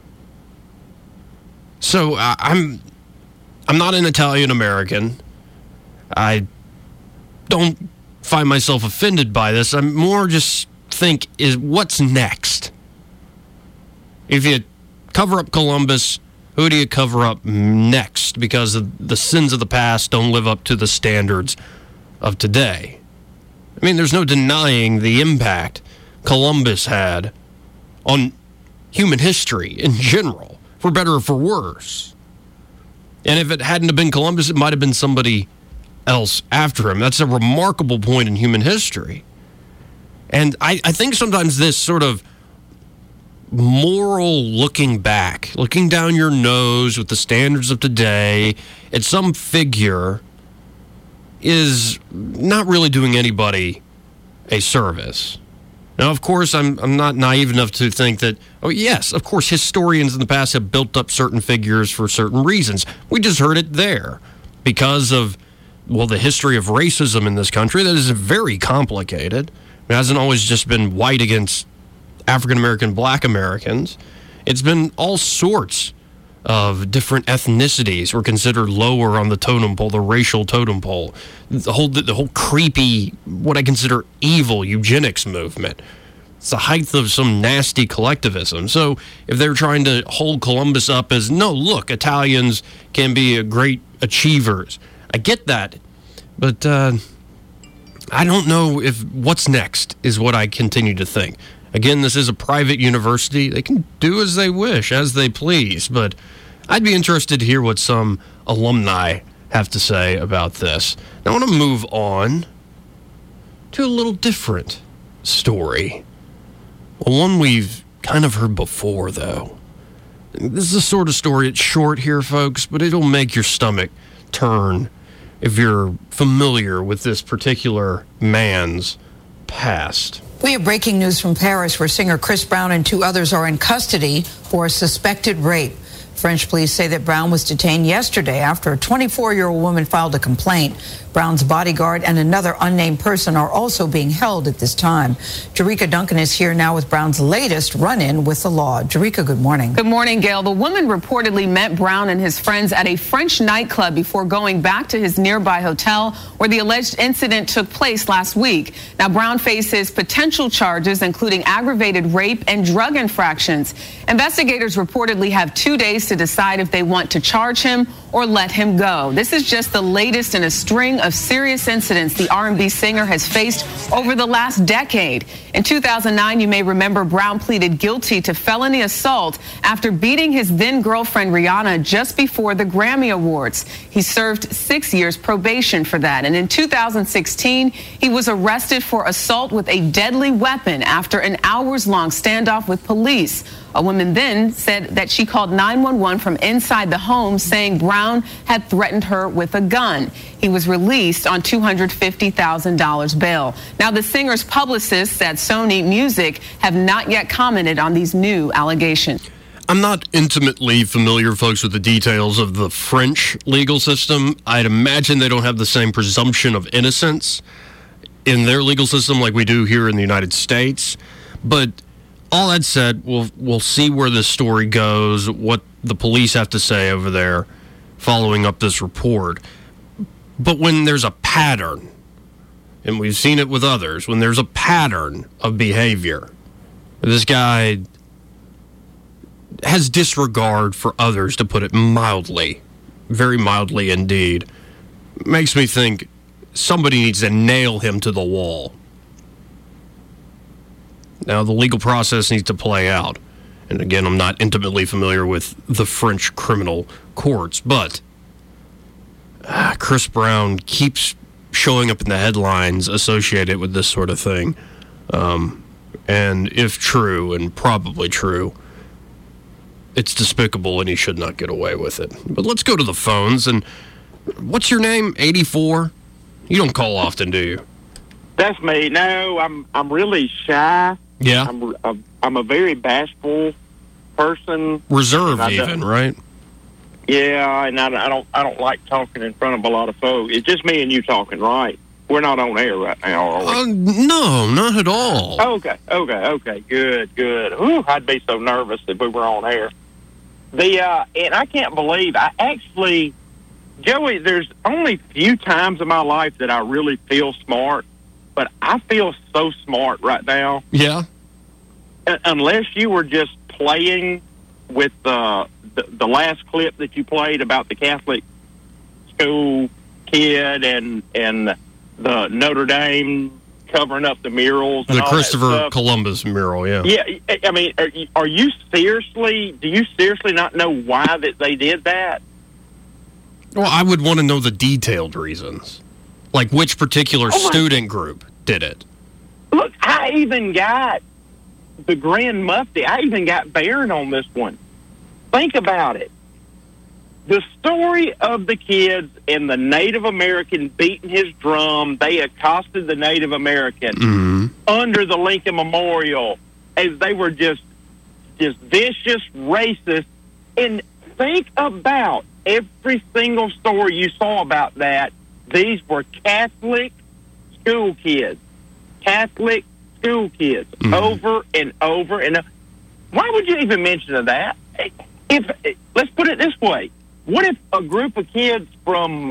So I'm not an Italian American. I don't find myself offended by this. I'm more just think, what's next? If you cover up Columbus, who do you cover up next? Because the sins of the past don't live up to the standards of today. I mean, there's no denying the impact Columbus had on human history in general, for better or for worse. And if it hadn't have been Columbus, it might have been somebody else after him. That's a remarkable point in human history. And I think sometimes this sort of moral looking back, looking down your nose with the standards of today at some figure is not really doing anybody a service. Now, of course, I'm not naive enough to think that, oh, yes, of course, historians in the past have built up certain figures for certain reasons. We just heard it there because of, well, the history of racism in this country that is very complicated. It hasn't always just been white against African-American, black Americans. It's been all sorts of different ethnicities were considered lower on the totem pole, the racial totem pole. The whole creepy, what I consider evil eugenics movement. It's the height of some nasty collectivism. So if they're trying to hold Columbus up as, no, look, Italians can be great achievers. I get that. But I don't know if what's next is what I continue to think. Again, this is a private university. They can do as they wish, as they please. But I'd be interested to hear what some alumni have to say about this. Now, I want to move on to a little different story. Well, one we've kind of heard before, though. This is a sort of story. It's short here, folks, but it'll make your stomach turn if you're familiar with this particular man's past. We have breaking news from Paris, where singer Chris Brown and 2 others are in custody for a suspected rape. French police say that Brown was detained yesterday after a 24-year-old woman filed a complaint. Brown's bodyguard and another unnamed person are also being held at this time. Jerika Duncan is here now with Brown's latest run-in with the law. Jerika, good morning. Good morning, Gail. The woman reportedly met Brown and his friends at a French nightclub before going back to his nearby hotel where the alleged incident took place last week. Now, Brown faces potential charges, including aggravated rape and drug infractions. Investigators reportedly have 2 days to decide if they want to charge him or let him go. This is just the latest in a string of serious incidents the R&B singer has faced over the last decade. In 2009, you may remember Brown pleaded guilty to felony assault after beating his then girlfriend Rihanna just before the Grammy Awards. He served 6 years probation for that. And in 2016, he was arrested for assault with a deadly weapon after an hours-long standoff with police. A woman then said that she called 911 from inside the home, saying Brown had threatened her with a gun. He was released on $250,000 bail. Now, the singer's publicists at Sony Music have not yet commented on these new allegations. I'm not intimately familiar, folks, with the details of the French legal system. I'd imagine they don't have the same presumption of innocence in their legal system like we do here in the United States. But all that said, we'll see where this story goes, what the police have to say over there following up this report. But when there's a pattern, and we've seen it with others, when there's a pattern of behavior, this guy has disregard for others, to put it mildly, very mildly indeed. Makes me think somebody needs to nail him to the wall. Now, the legal process needs to play out. And again, I'm not intimately familiar with the French criminal courts, but Chris Brown keeps showing up in the headlines associated with this sort of thing. And if true, and probably true, it's despicable and he should not get away with it. But let's go to the phones. And what's your name? 84? You don't call often, do you? That's me. No, I'm really shy. Yeah. I'm a very bashful person. Reserved even, right? Yeah, and I don't like talking in front of a lot of folks. It's just me and you talking, right? We're not on air right now, are we? No, not at all. Okay. Good. Ooh, I'd be so nervous if we were on air. And I can't believe Joey, there's only few times in my life that I really feel smart, but I feel so smart right now. Yeah. Unless you were just playing with the last clip that you played about the Catholic school kid and the Notre Dame covering up the murals. And the all Christopher that stuff. Columbus mural, yeah. Yeah, I mean, do you seriously not know why that they did that? Well, I would want to know the detailed reasons. Like which particular student group did it? Look, I even got the Grand Mufti. I even got Barron on this one. Think about it. The story of the kids and the Native American beating his drum, they accosted the Native American under the Lincoln Memorial as they were just vicious, racist. And think about every single story you saw about that. These were Catholic school kids. Catholic school kids. Over and over and over. Why would you even mention that? Let's put it this way. What if a group of kids from,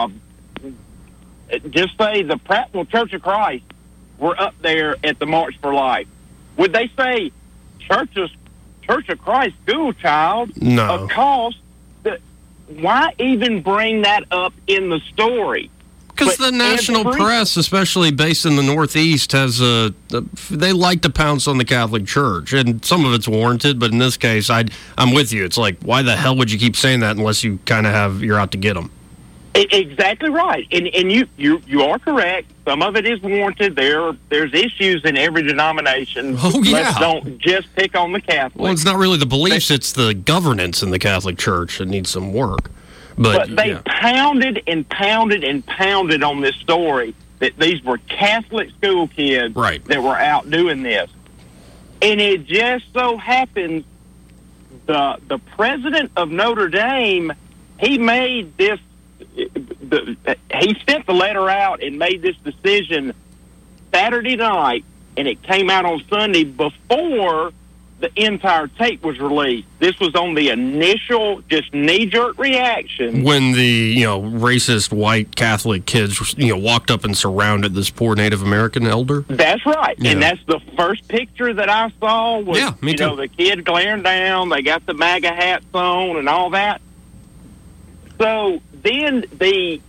just say, the Prattville Church of Christ were up there at the March for Life? Would they say, Church of Christ school child? No. Of course. Why even bring that up in the story? Because the national press, especially based in the Northeast, they like to pounce on the Catholic Church, and some of it's warranted. But in this case, I'm with you. It's like, why the hell would you keep saying that unless you kind of you're out to get them? Exactly right, and you are correct. Some of it is warranted. There's issues in every denomination. Oh yeah. Let's don't just pick on the Catholics. Well, it's not really the beliefs; it's the governance in the Catholic Church that needs some work. But they pounded and pounded and pounded on this story that these were Catholic school kids that were out doing this. And it just so happens the president of Notre Dame, he made this, he sent the letter out and made this decision Saturday night, and it came out on Sunday before the entire tape was released. This was on the initial, just knee-jerk reaction. When the, racist white Catholic kids, walked up and surrounded this poor Native American elder? That's right. Yeah. And that's the first picture that I saw was, me too. The kid glaring down, they got the MAGA hats on and all that. So then the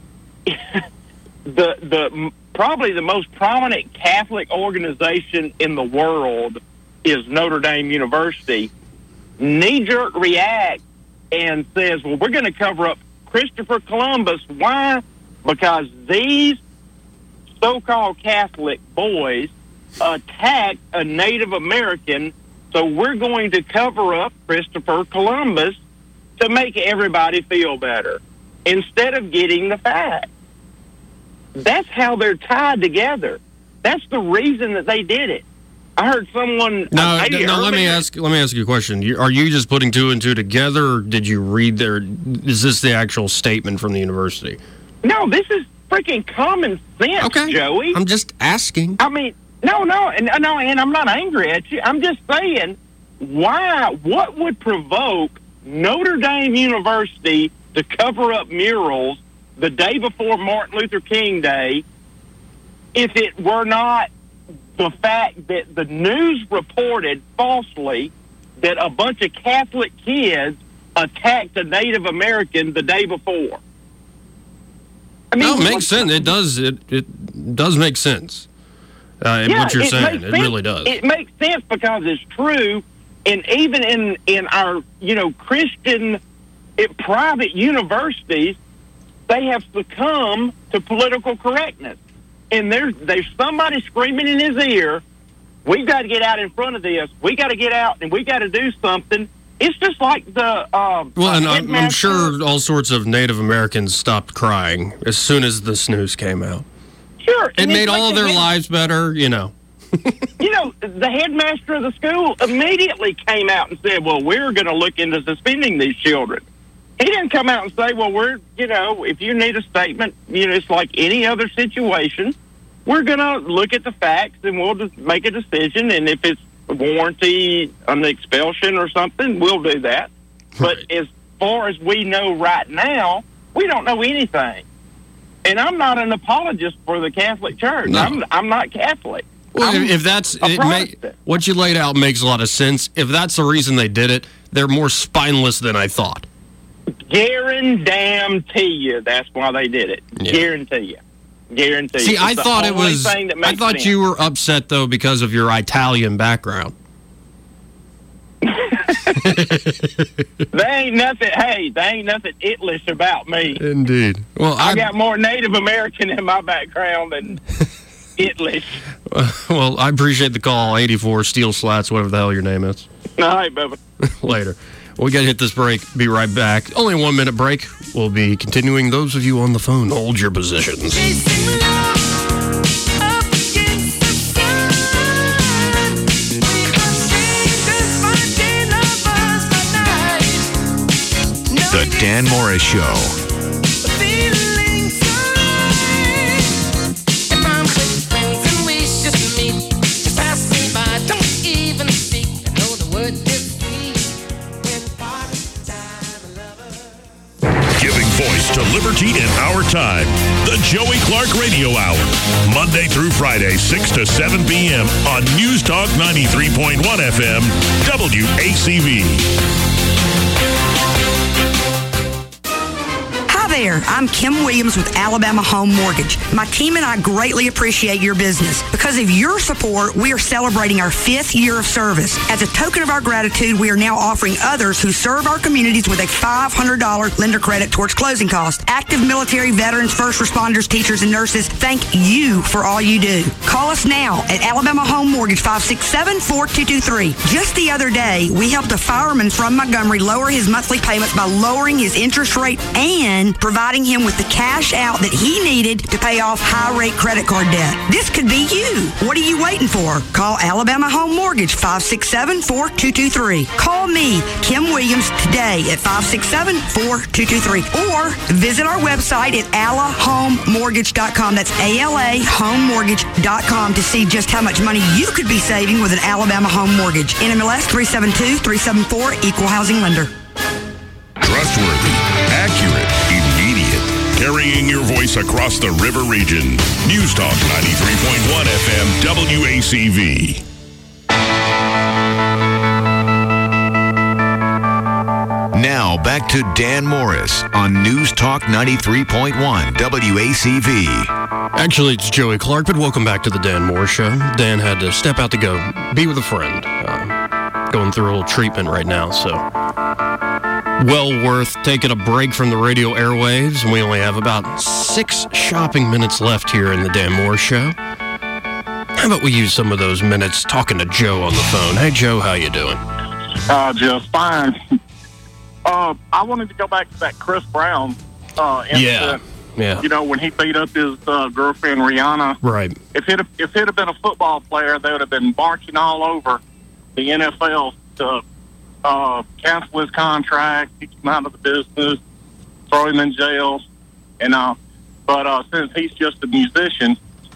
probably the most prominent Catholic organization in the world is Notre Dame University, knee-jerk reacts and says, well, we're going to cover up Christopher Columbus. Why? Because these so-called Catholic boys attacked a Native American, so we're going to cover up Christopher Columbus to make everybody feel better instead of getting the facts. That's how they're tied together. That's the reason that they did it. I heard someone. No. Let me ask you a question. Are you just putting two and two together, or did you read there? Is this the actual statement from the university? No, this is freaking common sense, Joey. I'm just asking. I mean, no, and I'm not angry at you. I'm just saying, why? What would provoke Notre Dame University to cover up murals the day before Martin Luther King Day, if it were not the fact that the news reported falsely that a bunch of Catholic kids attacked a Native American the day before? I mean, it makes sense. It does. It does make sense. What you're saying, it really does. It makes sense because it's true, and even in our Christian private universities, they have succumbed to political correctness. And there's somebody screaming in his ear, we've got to get out in front of this. We got to get out and we got to do something. It's just like the... and I'm sure all sorts of Native Americans stopped crying as soon as this news came out. Sure. It made all of their lives better, the headmaster of the school immediately came out and said, well, we're going to look into suspending these children. He didn't come out and say, well, we're, if you need a statement, it's like any other situation. We're going to look at the facts and we'll just make a decision. And if it's warranty on the expulsion or something, we'll do that. Right. But as far as we know right now, we don't know anything. And I'm not an apologist for the Catholic Church. No. I'm not Catholic. Well, if that's what you laid out makes a lot of sense. If that's the reason they did it, they're more spineless than I thought. Guarantee you that's why they did it. Yeah. Guarantee you. See, I thought it was. I thought you were upset though because of your Italian background. There ain't nothing. Hey, there ain't nothing Itlish about me. Indeed. Well, I got more Native American in my background than Itlish. Well, I appreciate the call. 84 Steel Slats, whatever the hell your name is. All right, Bubba. Later. We got to hit this break. Be right back. Only a 1 minute break. We'll be continuing. Those of you on the phone, hold your positions. The Dan Morris Show. Giving voice to liberty in our time. The Joey Clark Radio Hour. Monday through Friday, 6 to 7 p.m. on News Talk 93.1 FM, WACV. Hi there, I'm Kim Williams with Alabama Home Mortgage. My team and I greatly appreciate your business. Because of your support, we are celebrating our 5th year of service. As a token of our gratitude, we are now offering others who serve our communities with a $500 lender credit towards closing costs. Active military, veterans, first responders, teachers, and nurses, thank you for all you do. Call us now at Alabama Home Mortgage, 567-4223. Just the other day, we helped a fireman from Montgomery lower his monthly payments by lowering his interest rate and providing him with the cash out that he needed to pay off high-rate credit card debt. This could be you. What are you waiting for? Call Alabama Home Mortgage, 567-4223. Call me, Kim Williams, today at 567-4223. Or visit our website at alahomemortgage.com. That's ALAHomemortgage.com to see just how much money you could be saving with an Alabama Home Mortgage. NMLS 372-374, Equal Housing Lender. Trustworthy, accurate, immediate. Carrying your voice across the river region. News Talk 93.1 FM WACV. Now back to Dan Morris on News Talk 93.1 WACV. Actually, it's Joey Clark, but welcome back to the Dan Morris Show. Dan had to step out to go be with a friend. Going through a little treatment right now, so well worth taking a break from the radio airwaves. And we only have about 6 shopping minutes left here in the Dan Morris Show. How about we use some of those minutes talking to Joe on the phone? Hey, Joe, how you doing? Just fine. I wanted to go back to that Chris Brown incident. Yeah. You know, when he beat up his girlfriend Rihanna. Right. If it had been a football player, they would have been marching all over the NFL to cancel his contract, kick him out of the business, throw him in jail, and but since he's just a musician,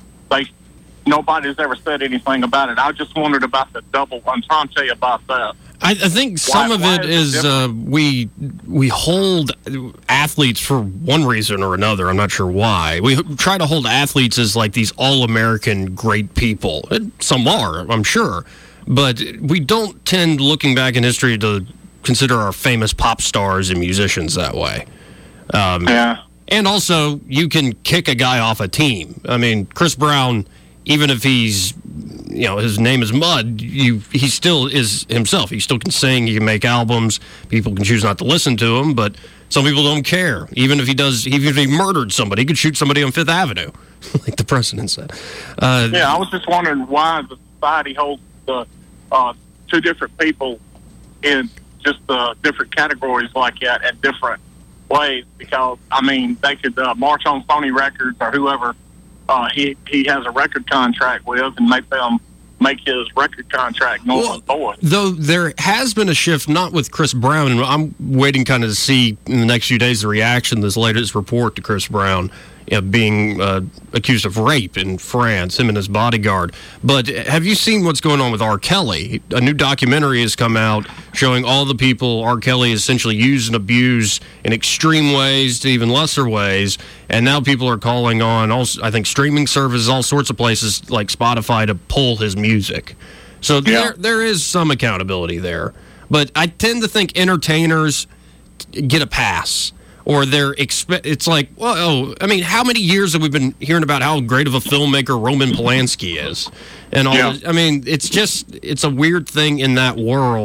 nobody's ever said anything about it. I just wondered about the double entendre about that. I think some of it is we hold athletes for one reason or another. I'm not sure why. We try to hold athletes as like these all-American great people. Some are, I'm sure. But we don't tend, looking back in history, to consider our famous pop stars and musicians that way. Yeah. And also, you can kick a guy off a team. I mean, Chris Brown, even if he's, his name is Mud, he still is himself. He still can sing, he can make albums. People can choose not to listen to him, but some people don't care. Even if he murdered somebody, he could shoot somebody on Fifth Avenue, like the president said. I was just wondering why the society holds the two different people in just different categories like that in different ways, because I mean they could march on Sony Records or whoever he has a record contract with and make them make his record contract null and void. Though there has been a shift, not with Chris Brown, and I'm waiting kind of to see in the next few days the reaction to this latest report to Chris Brown being accused of rape in France, him and his bodyguard. But have you seen what's going on with R. Kelly? A new documentary has come out showing all the people R. Kelly essentially used and abused in extreme ways to even lesser ways. And now people are calling on, I think, streaming services, all sorts of places like Spotify to pull his music. So there is some accountability there. But I tend to think entertainers get a pass. Or it's like, well, I mean, how many years have we been hearing about how great of a filmmaker Roman Polanski is? And all I mean, it's a weird thing in that world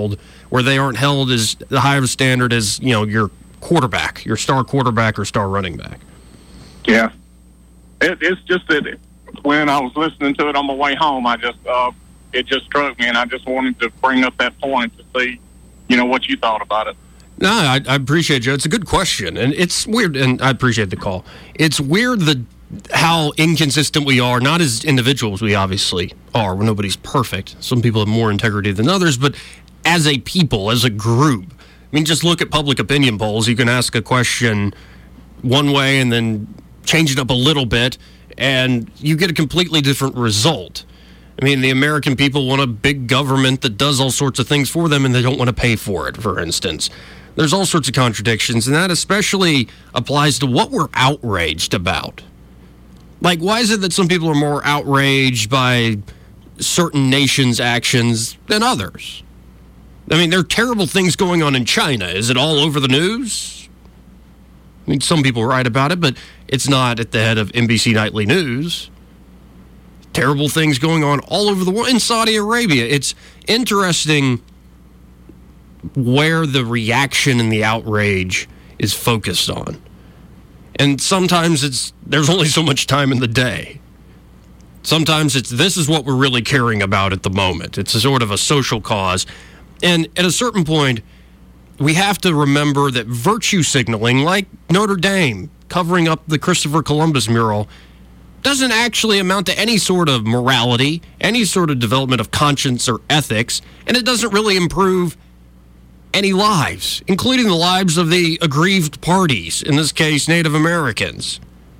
where they aren't held as the high of a standard as, your quarterback, your star quarterback or star running back. Yeah. It's just that when I was listening to it on my way home, it just struck me, and I just wanted to bring up that point to see, what you thought about it. No, I appreciate it, Joe. It's a good question, and it's weird, and I appreciate the call. It's weird how inconsistent we are, not as individuals we obviously are. Nobody's perfect. Some people have more integrity than others, but as a people, as a group, just look at public opinion polls. You can ask a question one way and then change it up a little bit, and you get a completely different result. The American people want a big government that does all sorts of things for them, and they don't want to pay for it, for instance. There's all sorts of contradictions, and that especially applies to what we're outraged about. Like, why is it that some people are more outraged by certain nations' actions than others? There are terrible things going on in China. Is it all over the news? Some people write about it, but it's not at the head of NBC Nightly News. Terrible things going on all over the world. In Saudi Arabia, it's interesting where the reaction and the outrage is focused on. And sometimes there's only so much time in the day. Sometimes this is what we're really caring about at the moment. It's a sort of a social cause. And at a certain point, we have to remember that virtue signaling, like Notre Dame covering up the Christopher Columbus mural, doesn't actually amount to any sort of morality, any sort of development of conscience or ethics, and it doesn't really improve any lives, including the lives of the aggrieved parties, in this case, Native Americans.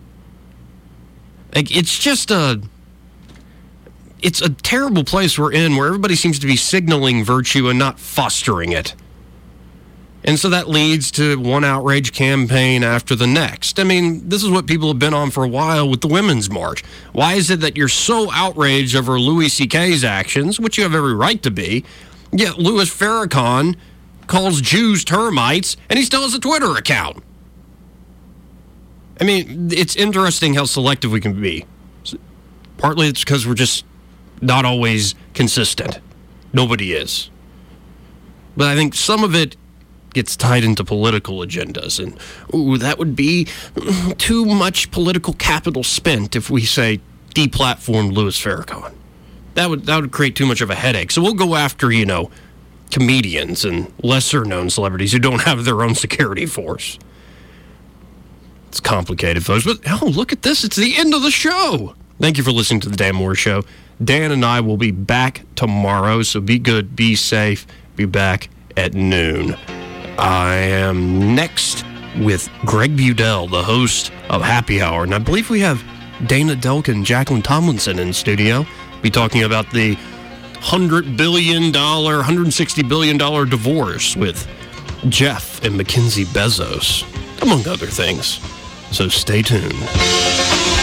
It's a terrible place we're in, where everybody seems to be signaling virtue and not fostering it. And so that leads to one outrage campaign after the next. This is what people have been on for a while with the Women's March. Why is it that you're so outraged over Louis C.K.'s actions, which you have every right to be, yet Louis Farrakhan calls Jews termites, and he still has a Twitter account? It's interesting how selective we can be. Partly it's because we're just not always consistent. Nobody is. But I think some of it gets tied into political agendas, and that would be too much political capital spent if we say deplatform Louis Farrakhan. That would create too much of a headache. So we'll go after, comedians and lesser known celebrities who don't have their own security force. It's complicated, folks, but look at this. It's the end of the show. Thank you for listening to the Dan Moore Show. Dan and I will be back tomorrow, so be good, be safe, be back at noon. I am next with Greg Budell, the host of Happy Hour, and I believe we have Dana Delk and Jacqueline Tomlinson in studio. Be talking about the $160 billion divorce with Jeff and Mackenzie Bezos, among other things. So stay tuned.